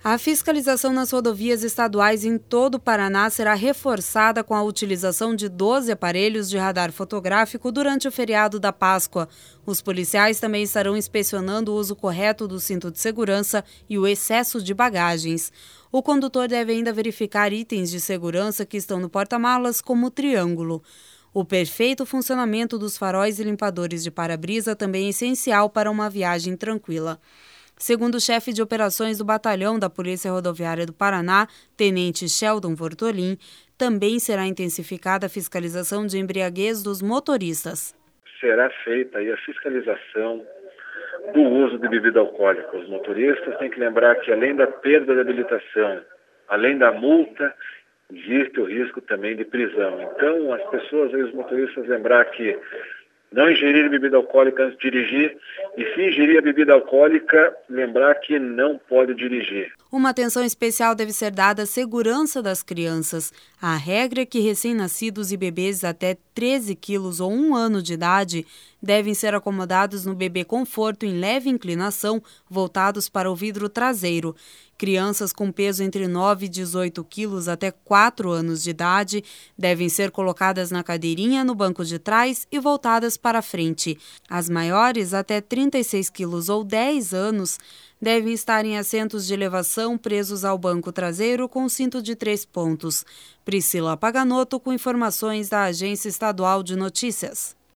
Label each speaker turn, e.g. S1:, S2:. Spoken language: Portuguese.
S1: A fiscalização nas rodovias estaduais em todo o Paraná será reforçada com a utilização de 12 aparelhos de radar fotográfico durante o feriado da Páscoa. Os policiais também estarão inspecionando o uso correto do cinto de segurança e o excesso de bagagens. O condutor deve ainda verificar itens de segurança que estão no porta-malas, como o triângulo. O perfeito funcionamento dos faróis e limpadores de para-brisa também é essencial para uma viagem tranquila. Segundo o chefe de operações do Batalhão da Polícia Rodoviária do Paraná, Tenente Sheldon Vortolin, também será intensificada a fiscalização de embriaguez dos motoristas.
S2: Será feita aí a fiscalização do uso de bebida alcoólica. Os motoristas têm que lembrar que, além da perda de habilitação, além da multa, existe o risco também de prisão. Então, as pessoas, os motoristas, lembrar que não ingerir bebida alcoólica antes de dirigir, e se ingerir a bebida alcoólica, lembrar que não pode dirigir.
S1: Uma atenção especial deve ser dada à segurança das crianças. A regra é que recém-nascidos e bebês até 13 quilos ou 1 ano de idade devem ser acomodados no bebê conforto em leve inclinação, voltados para o vidro traseiro. Crianças com peso entre 9 e 18 quilos até 4 anos de idade devem ser colocadas na cadeirinha no banco de trás e voltadas para frente. As maiores, até 36 quilos ou 10 anos, devem estar em assentos de elevação presos ao banco traseiro com cinto de 3 pontos. Priscila Paganotto com informações da Agência Estadual de Notícias.